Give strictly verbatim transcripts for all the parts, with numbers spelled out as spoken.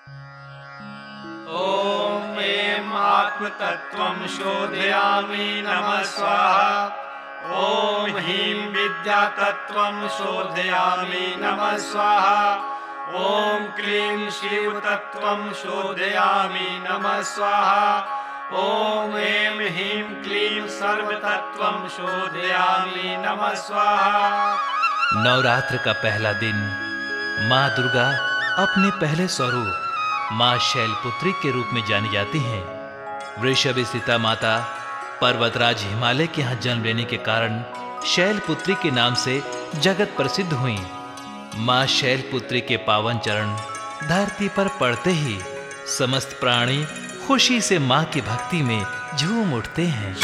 ॐ ऐं आत्मतत्त्वं शोधयामि नमः स्वाहा। ॐ ह्रीं विद्यातत्त्वं शोधयामि नमः स्वाहा। ॐ क्लीं शिवतत्त्वं शोधयामि नमः स्वाहा। ॐ ऐं ह्रीं क्लीं सर्वतत्त्वं शोधयामि नमः स्वाहा। नवरात्र का पहला दिन माँ दुर्गा अपने पहले स्वरूप माँ शैलपुत्री के रूप में जानी जाती हैं। वृषभ सीता माता पर्वतराज हिमालय के यहाँ जन्म लेने के कारण शैलपुत्री के नाम से जगत प्रसिद्ध हुई। माँ शैलपुत्री के पावन चरण धरती पर पड़ते ही समस्त प्राणी खुशी से माँ की भक्ति में झूम उठते हैं।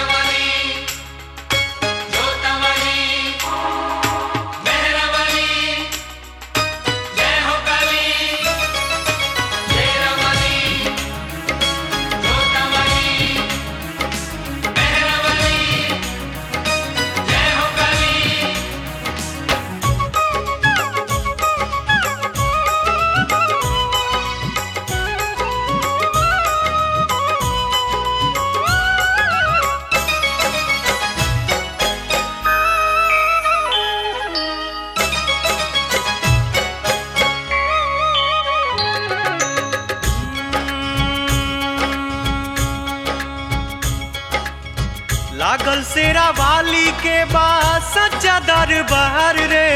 लागल शेरा वाली के बाद सच्चा दरबार रे,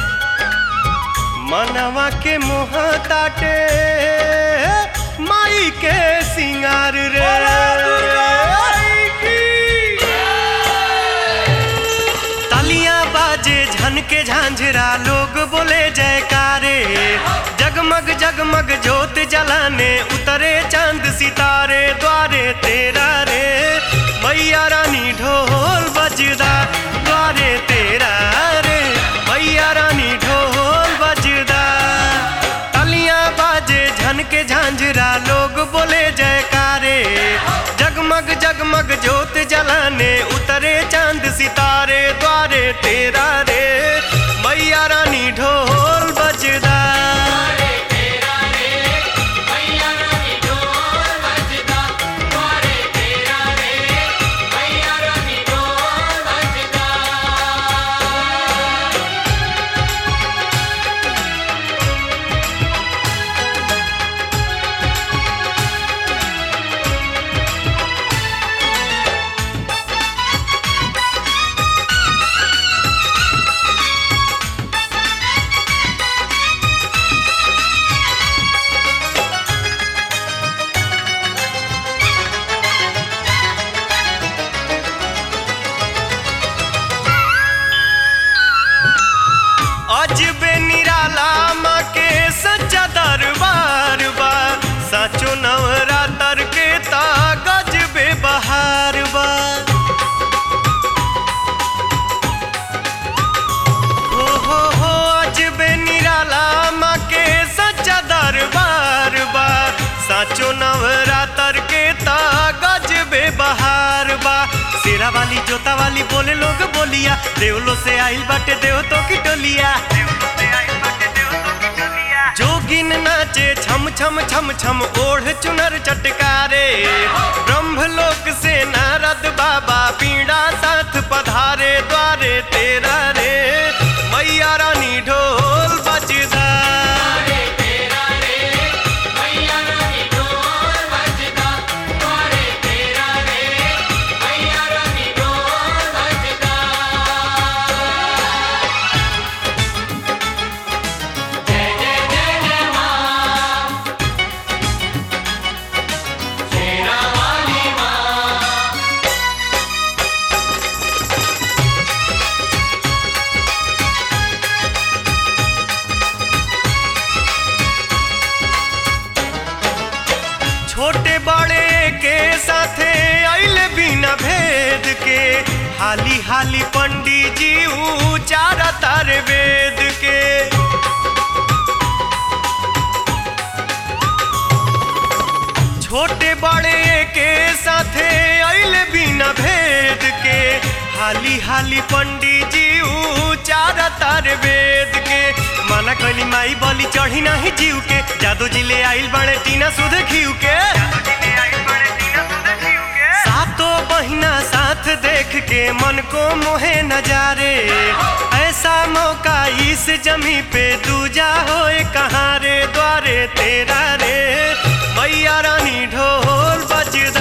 मनवा के मोह ताटे माई के सिंगार रे। तालियां बाजे झनके झांझरा लोग बोले जयकारे, जगमग जगमग ज्योत जलाने उतरे चांद सितारे। द्वारे तेरा रे मैया रानी ढोल बजदा, द्वारे तेरा रे मैया रानी ढोल बजदा। तालियां बाजे झनके झांझरा लोग बोले जयकारे, जगमग जगमग ज्योत जलाने उतरे चांद सितारे। द्वारे तेरा रे मैया रानी ढोल बजदा। अजबे निराला माँ के सच्चा दरबार बा, साचो नवरात्र के ता गजबे बहार बा। हो हो हो अजबे निराला माँ के सच्चा दरबार बा, साचो नवरात्र के ता गजबे बहार बा। शेरा वाली जोता वाली बोले लोग बोलिया, देवलो से आइल बाटे देव तो की टोलिया। जोगिन नाचे छम छम छम छम ओढ़ चुनर चटकारे, ब्रह्मलोक से नारद बाबा पीड़ा साथ पधारे। द्वारे तेरा रे मैया रानी ढोल बजदा। छोटे बड़े के साथे आइले बिना भेद के, हाली हाली पंडित जी उचारा तारे वेद के। छोटे बड़े के साथे आइले बिना भेद के, हाली हाली पंडित जी उचार तार वेद के मना कली माई बलि चढ़ी नहीं जीव के जादू जी ले आइल बड़े टीना सुध घीव के सातों बहिना साथ देख के मन को मोहे नजारे ऐसा मौका इस जमी पे दूजा होए कहाँ रे द्वारे तेरा रे मैया रानी ढोल बजदा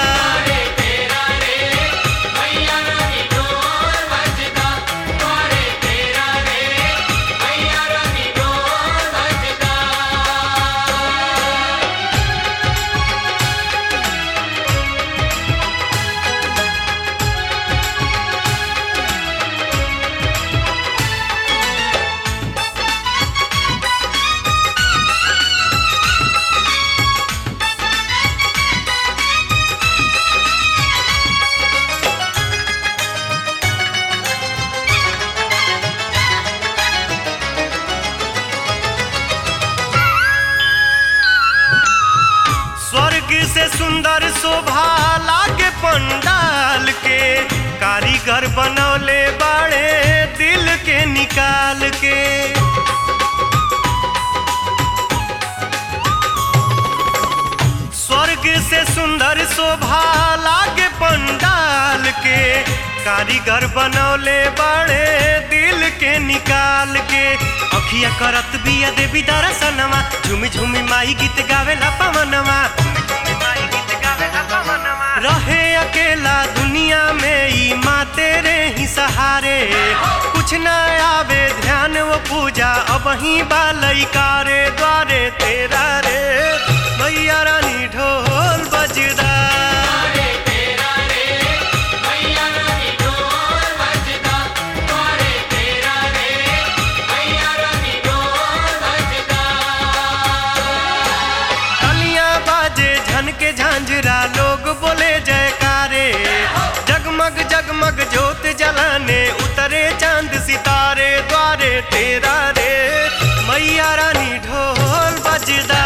से सुंदर शोभा लागे पंडाल के कारीगर बनौले बाड़े दिल के निकाल के स्वर्ग से सुंदर शोभा लागे पंडाल के कारीगर बनौले बाड़े दिल के निकाल के अखिया करत बिया देवी दर्शनमा झूमी झूमी माई गीत गावेला पवनमा रहे अकेला दुनिया में ई माँ तेरे ही सहारे कुछ न आवे ध्यान वो पूजा अब ही बालैकारे द्वारे तेरा रे मैया रानी ढोल बजदा के झांझरा लोग बोले जयकारे जगमग जगमग ज्योत जलाने उतरे चांद सितारे द्वारे तेरा रे मैया रानी ढोल बजदा